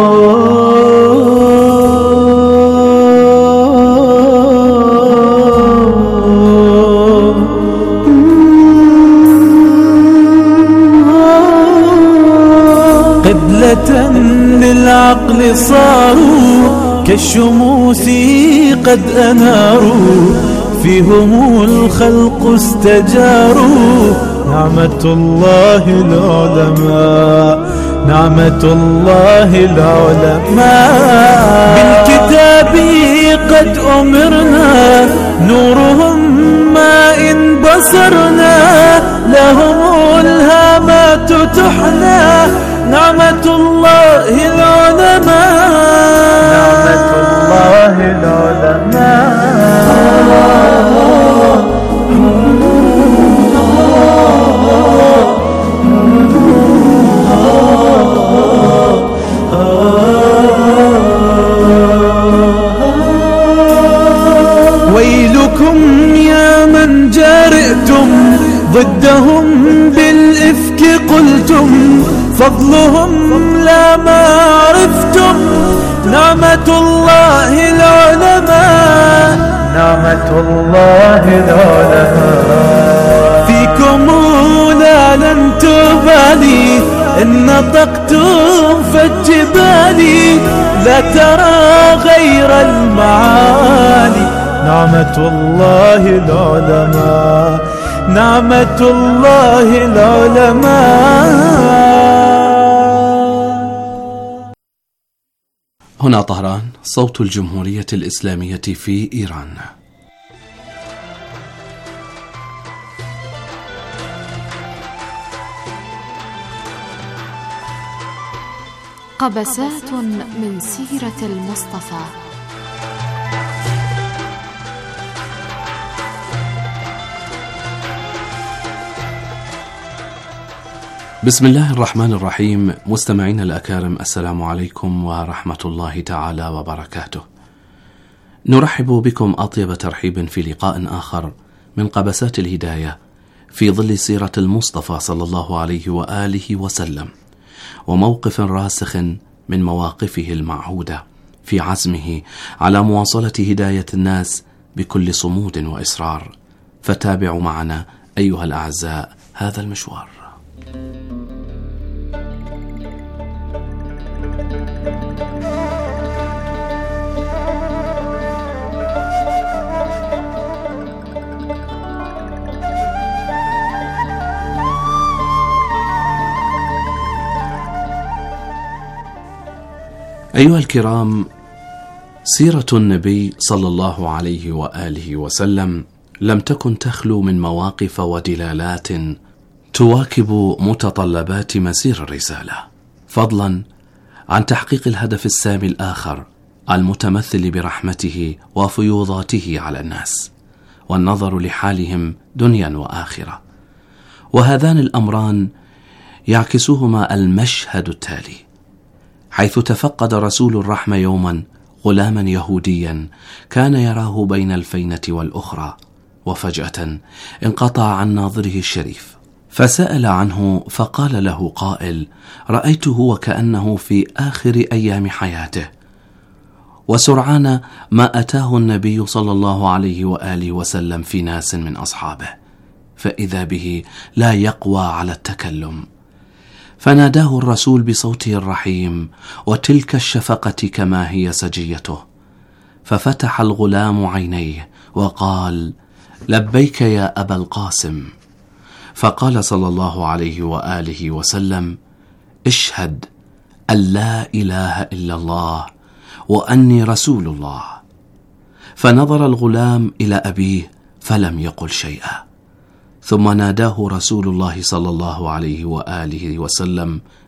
قبلة للعقل صاروا، كالشموس قد أناروا، فيهم الخلق استجاروا. نعمة الله العلماء، نعمة الله العلماء. بالكتاب قد أمرنا، نورهم ما إن بصرنا، لهم الهامات تحنى. نعمة الله العلماء، نعمة الله العلماء. ويلكم يا من جرئتم ضدهم بالإفك قلتم، فضلهم لا ما عرفتم. نعمة الله العلماء، نعمة الله العلماء. فيكم لا لن تبالي، إن نطقتم فالجبال لا ترى غير المعالي. نعمة الله العلماء، نعمة الله العلماء. هنا طهران، صوت الجمهورية الإسلامية في إيران. قبسات من سيرة المصطفى. بسم الله الرحمن الرحيم. مستمعين الأكارم، السلام عليكم ورحمة الله تعالى وبركاته. نرحب بكم أطيب ترحيب في لقاء آخر من قبسات الهداية في ظل سيرة المصطفى صلى الله عليه وآله وسلم، وموقف راسخ من مواقفه المعهودة في عزمه على مواصلة هداية الناس بكل صمود وإصرار. فتابعوا معنا أيها الأعزاء هذا المشوار. أيها الكرام، سيرة النبي صلى الله عليه وآله وسلم لم تكن تخلو من مواقف ودلالات تواكب متطلبات مسير الرسالة، فضلا عن تحقيق الهدف السامي الآخر المتمثل برحمته وفيوضاته على الناس، والنظر لحالهم دنيا وآخرة. وهذان الأمران يعكسهما المشهد التالي، حيث تفقد رسول الرحمة يوما غلاما يهوديا كان يراه بين الفينة والأخرى، وفجأة انقطع عن ناظره الشريف، فسأل عنه فقال له قائل: رأيته وكأنه في آخر أيام حياته. وسرعان ما أتاه النبي صلى الله عليه وآله وسلم في ناس من أصحابه، فإذا به لا يقوى على التكلم، فناداه الرسول بصوته الرحيم وتلك الشفقة كما هي سجيته، ففتح الغلام عينيه وقال: لبيك يا أبا القاسم. فقال صلى الله عليه وآله وسلم: اشهد أن لا إله إلا الله وأني رسول الله. فنظر الغلام إلى أبيه فلم يقل شيئا، ثم ناداه رسول الله صلى الله عليه وآله وسلم: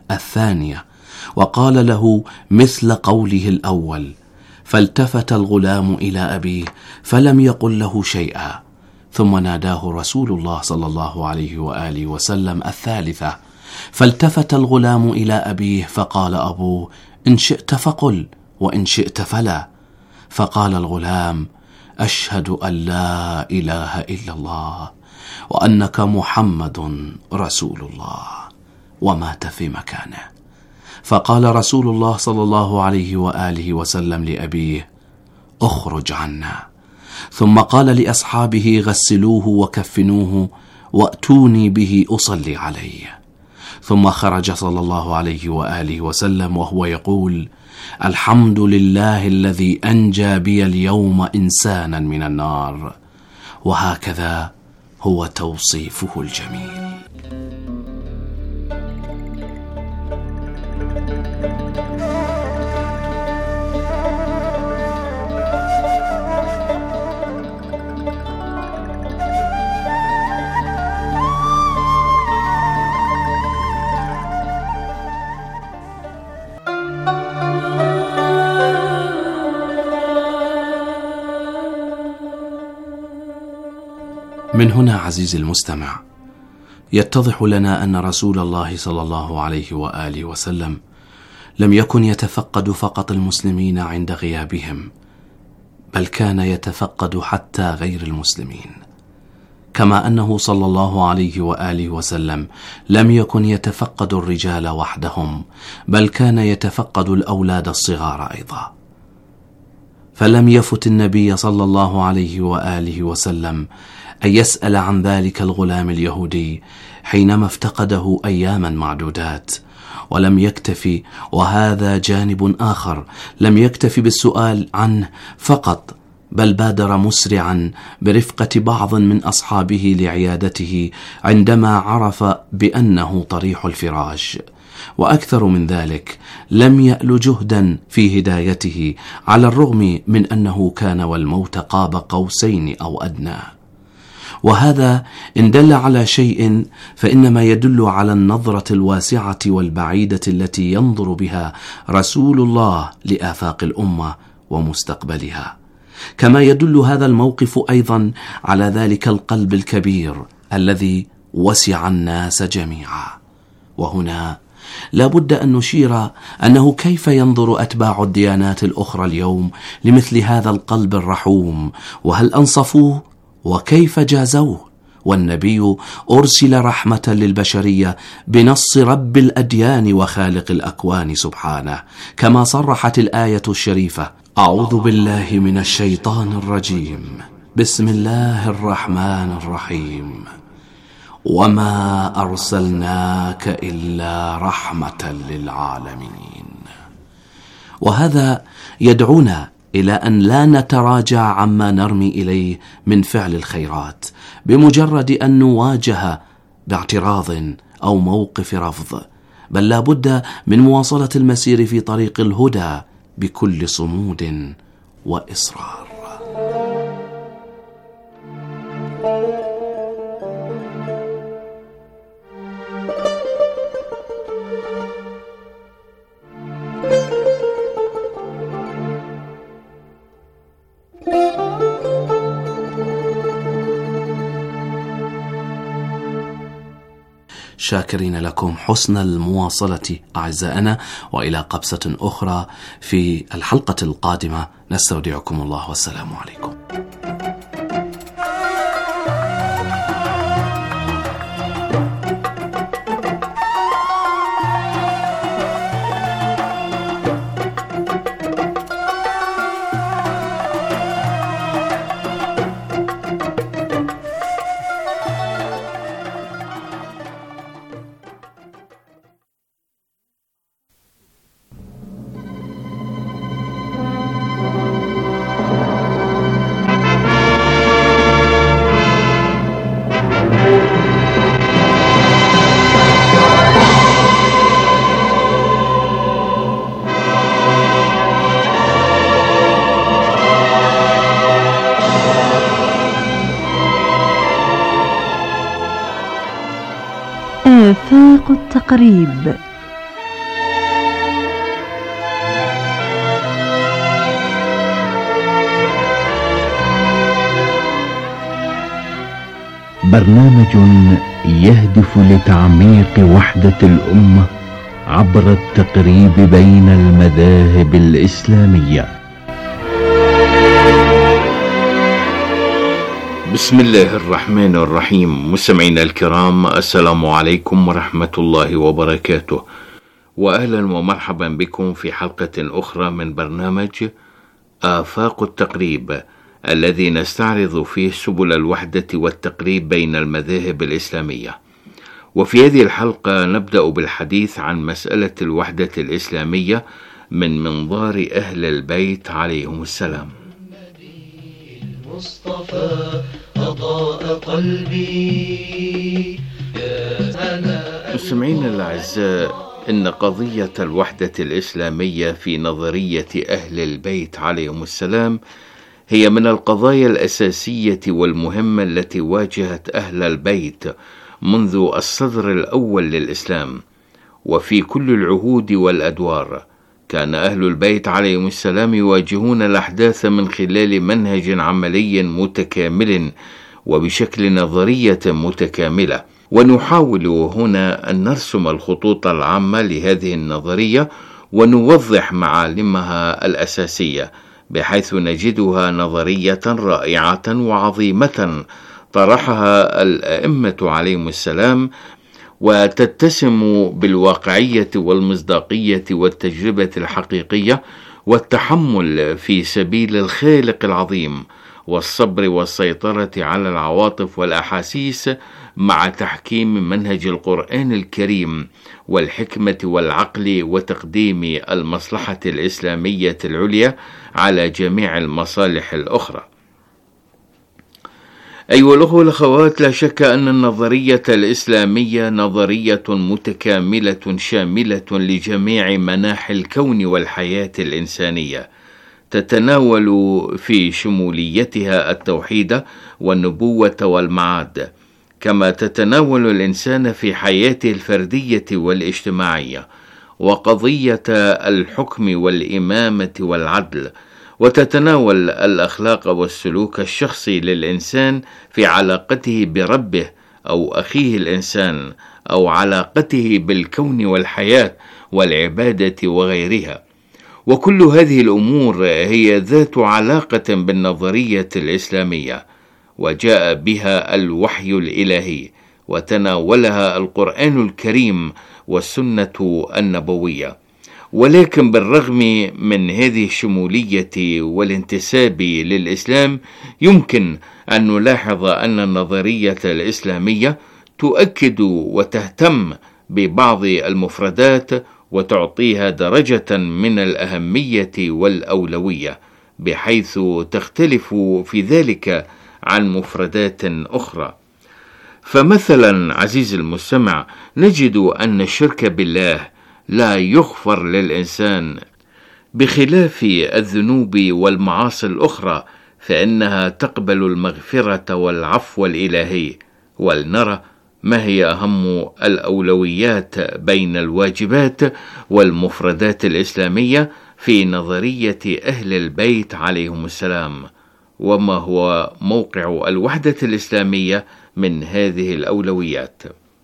الثانية وقال له مثل قوله الأول، فالتفت الغلام إلى أبيه فلم يقل له شيئا، ثم ناداه رسول الله صلى الله عليه وآله وسلم الثالثة، فالتفت الغلام إلى أبيه فقال أبوه إن شئت فقل وإن شئت فلا، فقال الغلام أشهد أن لا إله إلا الله وأنك محمد رسول الله، ومات في مكانه. فقال رسول الله صلى الله عليه وآله وسلم لأبيه اخرج عنا، ثم قال لأصحابه غسلوه وكفنوه وأتوني به أصلي عليه، ثم خرج صلى الله عليه وآله وسلم وهو يقول الحمد لله الذي أنجى بي اليوم إنسانا من النار. وهكذا هو توصيفه الجميل. من هنا عزيزي المستمع يتضح لنا أن رسول الله صلى الله عليه وآله وسلم لم يكن يتفقد فقط المسلمين عند غيابهم، بل كان يتفقد حتى غير المسلمين، كما أنه صلى الله عليه وآله وسلم لم يكن يتفقد الرجال وحدهم، بل كان يتفقد الأولاد الصغار أيضا. فلم يفت النبي صلى الله عليه وآله وسلم أن يسأل عن ذلك الغلام اليهودي حينما افتقده أياما معدودات، ولم يكتفي، وهذا جانب آخر، لم يكتفي بالسؤال عنه فقط، بل بادر مسرعا برفقة بعض من أصحابه لعيادته عندما عرف بأنه طريح الفراش. وأكثر من ذلك لم يأل جهدا في هدايته، على الرغم من أنه كان والموت قاب قوسين أو أدنى. وهذا إن دل على شيء فإنما يدل على النظرة الواسعة والبعيدة التي ينظر بها رسول الله لآفاق الأمة ومستقبلها، كما يدل هذا الموقف أيضا على ذلك القلب الكبير الذي وسع الناس جميعا. وهنا لا بد أن نشير أنه كيف ينظر أتباع الديانات الأخرى اليوم لمثل هذا القلب الرحوم، وهل أنصفوه وكيف جازوه؟ والنبي أرسل رحمة للبشرية بنص رب الأديان وخالق الأكوان سبحانه، كما صرحت الآية الشريفة أعوذ بالله من الشيطان الرجيم بسم الله الرحمن الرحيم وما أرسلناك إلا رحمة للعالمين. وهذا يدعونا إلى أن لا نتراجع عما نرمي إليه من فعل الخيرات بمجرد أن نواجه باعتراض أو موقف رفض، بل لا بد من مواصلة المسير في طريق الهدى بكل صمود وإصرار. شاكرين لكم حسن المواصلة أعزائنا، وإلى قبسة أخرى في الحلقة القادمة نستودعكم الله والسلام عليكم. آفاق التقريب برنامج يهدف لتعميق وحدة الأمة عبر التقريب بين المذاهب الإسلامية. بسم الله الرحمن الرحيم. مستمعينا الكرام، السلام عليكم ورحمة الله وبركاته، وأهلا ومرحبا بكم في حلقة أخرى من برنامج آفاق التقريب، الذي نستعرض فيه سبل الوحدة والتقريب بين المذاهب الإسلامية. وفي هذه الحلقة نبدأ بالحديث عن مسألة الوحدة الإسلامية من منظار أهل البيت عليهم السلام. المصطفى أضاء قلبي. مستمعينا الأعزاء، إن قضية الوحدة الإسلامية في نظرية أهل البيت عليهم السلام هي من القضايا الأساسية والمهمة التي واجهت أهل البيت منذ الصدر الأول للإسلام، وفي كل العهود والأدوار كان أهل البيت عليهم السلام يواجهون الأحداث من خلال منهج عملي متكامل وبشكل نظرية متكاملة. ونحاول هنا أن نرسم الخطوط العامة لهذه النظرية ونوضح معالمها الأساسية، بحيث نجدها نظرية رائعة وعظيمة طرحها الأئمة عليهم السلام، وتتسم بالواقعية والمصداقية والتجربة الحقيقية والتحمل في سبيل الخالق العظيم، والصبر والسيطرة على العواطف والأحاسيس، مع تحكيم منهج القرآن الكريم والحكمة والعقل وتقديم المصلحة الإسلامية العليا على جميع المصالح الأخرى. أيها الأخوة والأخوات، لا شك أن النظرية الإسلامية نظرية متكاملة شاملة لجميع مناحي الكون والحياة الإنسانية، تتناول في شموليتها التوحيد والنبوة والمعاد، كما تتناول الإنسان في حياته الفردية والاجتماعية، وقضية الحكم والإمامة والعدل، وتتناول الأخلاق والسلوك الشخصي للإنسان في علاقته بربه أو أخيه الإنسان، أو علاقته بالكون والحياة والعبادة وغيرها. وكل هذه الأمور هي ذات علاقة بالنظرية الإسلامية، وجاء بها الوحي الإلهي، وتناولها القرآن الكريم والسنة النبوية. ولكن بالرغم من هذه الشمولية والانتساب للإسلام، يمكن أن نلاحظ أن النظرية الإسلامية تؤكد وتهتم ببعض المفردات وتعطيها درجة من الأهمية والأولوية، بحيث تختلف في ذلك عن مفردات أخرى. فمثلا عزيز المستمع، نجد أن الشرك بالله لا يغفر للإنسان، بخلاف الذنوب والمعاصي الأخرى فإنها تقبل المغفرة والعفو الإلهي. ولنرى ما هي أهم الأولويات بين الواجبات والمفردات الإسلامية في نظرية أهل البيت عليهم السلام، وما هو موقع الوحدة الإسلامية من هذه الأولويات.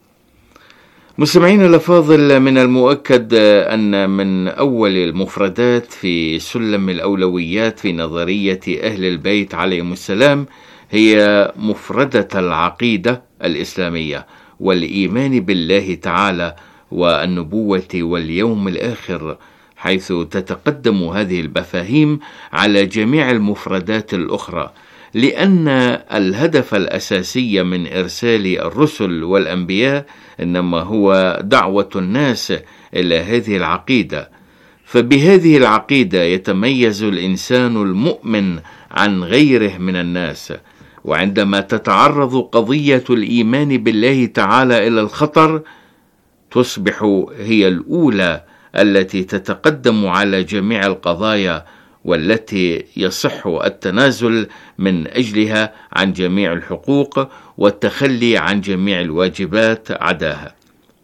مستمعين الأفاضل، من المؤكد أن من أول المفردات في سلم الأولويات في نظرية أهل البيت عليهم السلام هي مفردة العقيدة الإسلامية والإيمان بالله تعالى والنبوة واليوم الآخر، حيث تتقدم هذه المفاهيم على جميع المفردات الأخرى، لأن الهدف الأساسي من إرسال الرسل والأنبياء إنما هو دعوة الناس إلى هذه العقيدة. فبهذه العقيدة يتميز الإنسان المؤمن عن غيره من الناس. وعندما تتعرض قضية الإيمان بالله تعالى إلى الخطر، تصبح هي الأولى التي تتقدم على جميع القضايا، والتي يصح التنازل من أجلها عن جميع الحقوق والتخلي عن جميع الواجبات عداها.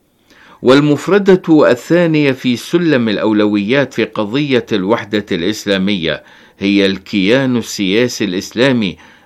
والمفردة الثانية في سلم الأولويات في قضية الوحدة الإسلامية هي الكيان السياسي الإسلامي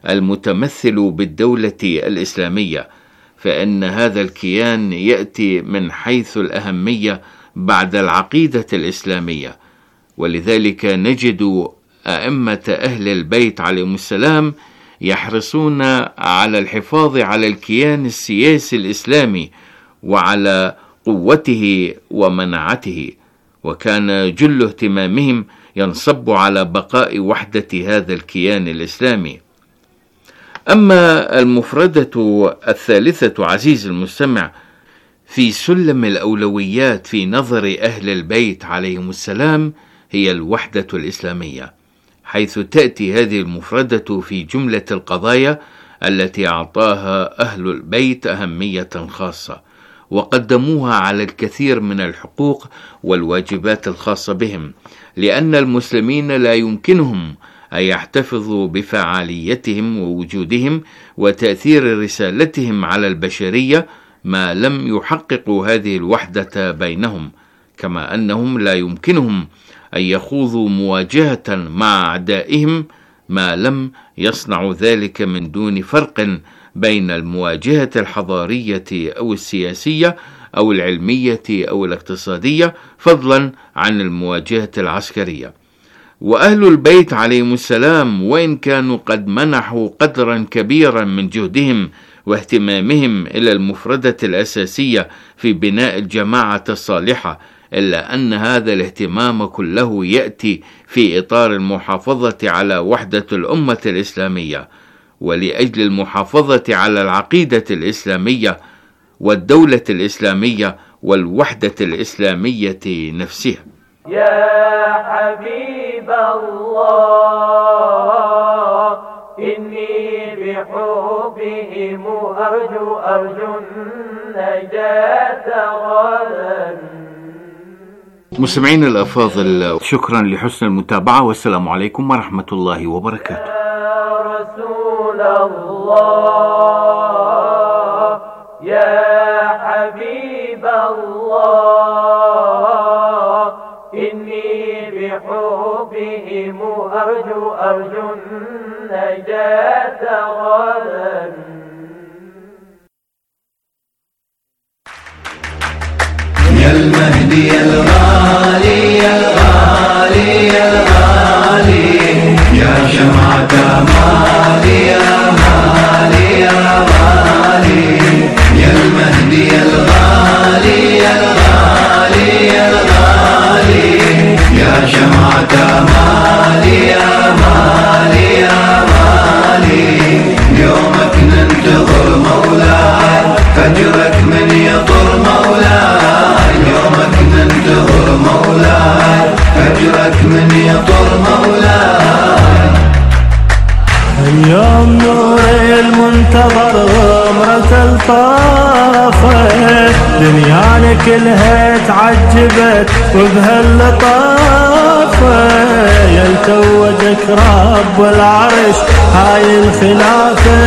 المتمثل بالدولة الإسلامية، فإن هذا الكيان يأتي من حيث الأهمية بعد العقيدة الإسلامية، ولذلك نجد أئمة أهل البيت عليهم السلام يحرصون على الحفاظ على الكيان السياسي الإسلامي وعلى قوته ومناعته، وكان جل اهتمامهم ينصب على بقاء وحدة هذا الكيان الإسلامي. أما المفردة الثالثة عزيز المستمع في سلم الأولويات في نظر أهل البيت عليهم السلام هي الوحدة الإسلامية، حيث تأتي هذه المفردة في جملة القضايا التي أعطاها أهل البيت أهمية خاصة، وقدموها على الكثير من الحقوق والواجبات الخاصة بهم، لأن المسلمين لا يمكنهم أن يحتفظوا بفعاليتهم ووجودهم وتأثير رسالتهم على البشرية ما لم يحققوا هذه الوحدة بينهم، كما أنهم لا يمكنهم أن يخوضوا مواجهة مع أعدائهم ما لم يصنعوا ذلك من دون فرق بين المواجهة الحضارية أو السياسية أو العلمية أو الاقتصادية، فضلا عن المواجهة العسكرية. وأهل البيت عليهم السلام وإن كانوا قد منحوا قدرا كبيرا من جهدهم واهتمامهم إلى المفردة الأساسية في بناء الجماعة الصالحة، إلا أن هذا الاهتمام كله يأتي في إطار المحافظة على وحدة الأمة الإسلامية، ولأجل المحافظة على العقيدة الإسلامية والدولة الإسلامية والوحدة الإسلامية نفسها. يا حبيب الله إني بحبهم أرجو أرجو النجاة غدا. مستمعين الأفاضل، شكرا لحسن المتابعة، والسلام عليكم ورحمة الله وبركاته. يا رسول الله يا حبيب الله إني بحبهم أرجو أرجو النجاة غدا. يا المهدي الغالي يا الغالي يا الغالي يا شمعة مالي يا مالي يا مالي يا المهدي الغالي يا الغالي يا الغالي يا شمعة مالي يا مالي يا مالي يومك ننتظر مولاي فجرك من يطر مولاي يومك ننتظر مولاي فجرك من يطر مولاي. اليوم نور المنتظر غمرة الطافة دنيانا كلها تعجبت وبهاللطافة يلتوجك رب العرش هاي الخلافة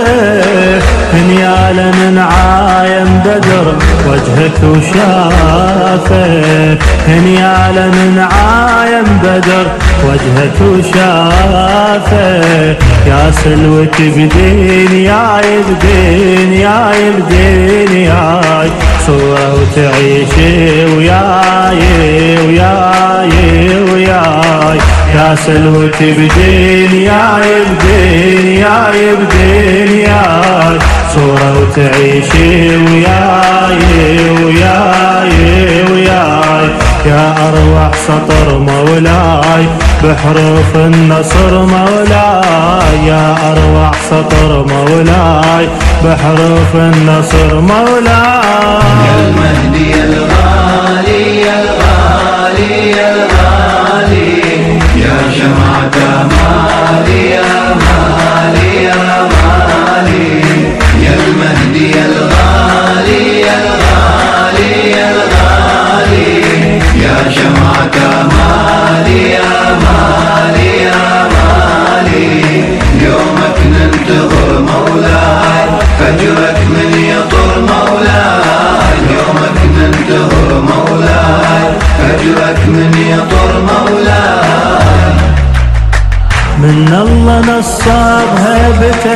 دنيانا من عايم بدر وجهك وشافه دنيانا من عايم بدر وجهك وشافه يا سلوة بدين يا يبدين يا يبدين ياي صورة وتعيشي وياي وياي وياي يا سلوة بدين يا يبدين يا يبدين ياي صورة وتعيشي وياي وياي وياي يا أروع سطر مولاي بحروف النصر مولاي يا أروع سطر مولاي بحروف النصر مولاي. يا المهدي الغالي يا الغالي يا الغالي يا شمعة مالي يا مالي يا مالي يا المهدي الغالي يا الغالي يا الغالي يا شمعة مالي يا مالي يا مالي يومك ننتظر مولاي فجرك من يطر مولاي يومك ننتظر مولاي فجرك من يطر مولاي. من الله نصابها ابتسم